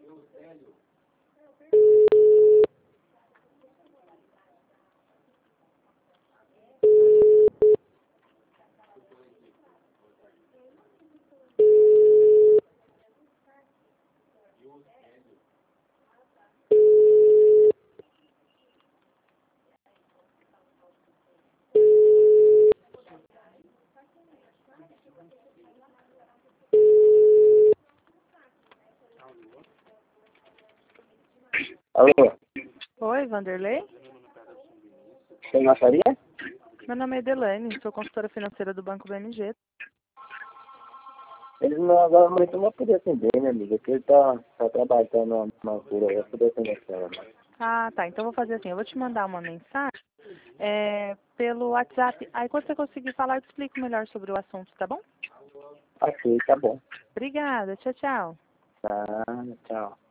Alô, Oi, Vanderlei? tem maçaria? Meu nome é Edelane, sou consultora financeira do Banco BMG. Eles não, agora muito não vão poder atender, minha amiga, porque ele tá trabalhando na altura, eu vou poder atender ela. Ah, tá. Então eu vou fazer assim, eu vou te mandar uma mensagem pelo WhatsApp. Aí quando você conseguir falar, eu te explico melhor sobre o assunto, tá bom? Ok, tá bom. Obrigada, tchau, tchau. Tá, tchau.